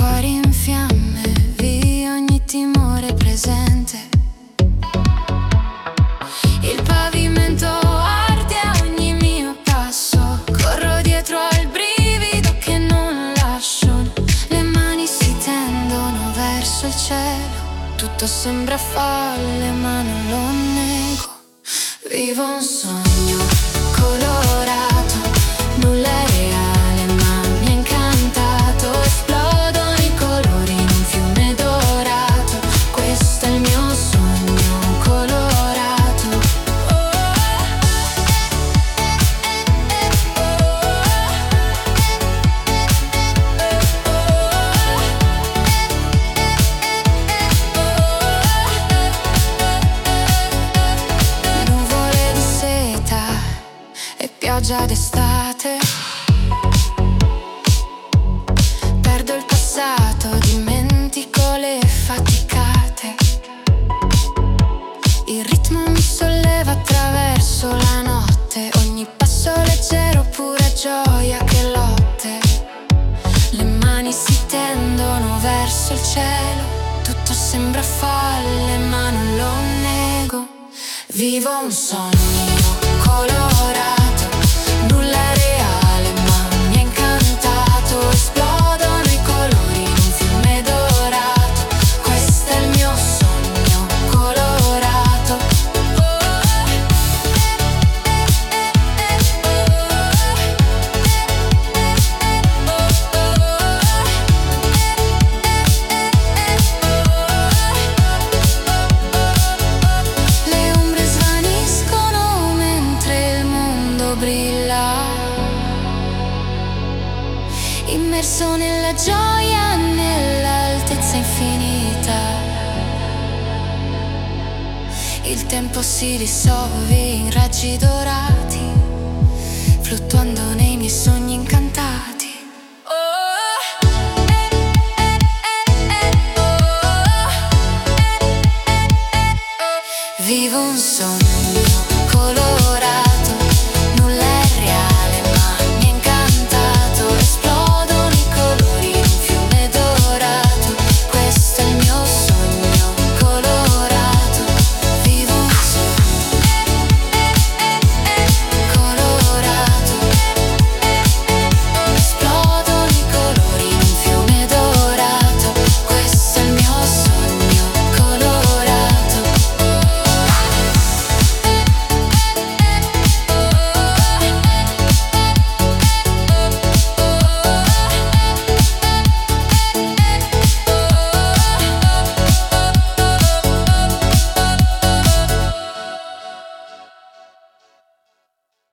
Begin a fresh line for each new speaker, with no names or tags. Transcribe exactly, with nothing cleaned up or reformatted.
cuore in fiamme, via ogni timore presente. Il pavimento arde a ogni mio passo, corro dietro al brivido che non lascio. Le mani si tendono verso il cielo, tutto sembra folle ma non lo nego. Vivo un sogno colorato, nulla è reale ma mi ha incantato. Esplodono i colori in un fiume dorato, questo è il mio sogno colorato. Nuvole di seta e pioggia d'estate. Perdo il passato, dimentico le faticate. Il ritmo mi solleva attraverso la notte, ogni passo leggero, pura gioia che lotte. Le mani si tendono verso il cielo, tutto sembra folle ma non lo nego. Vivo un sogno colorato, nulla è reale ma mi ha incantato. Esplodono i colori in un fiume dorato, questo è il mio sogno colorato. Le ombre svaniscono mentre il mondo brilla, immerso nella gioia, nell'altezza infinita. Il tempo si dissolve in raggi dorati, fluttuando nei miei sogni incantati.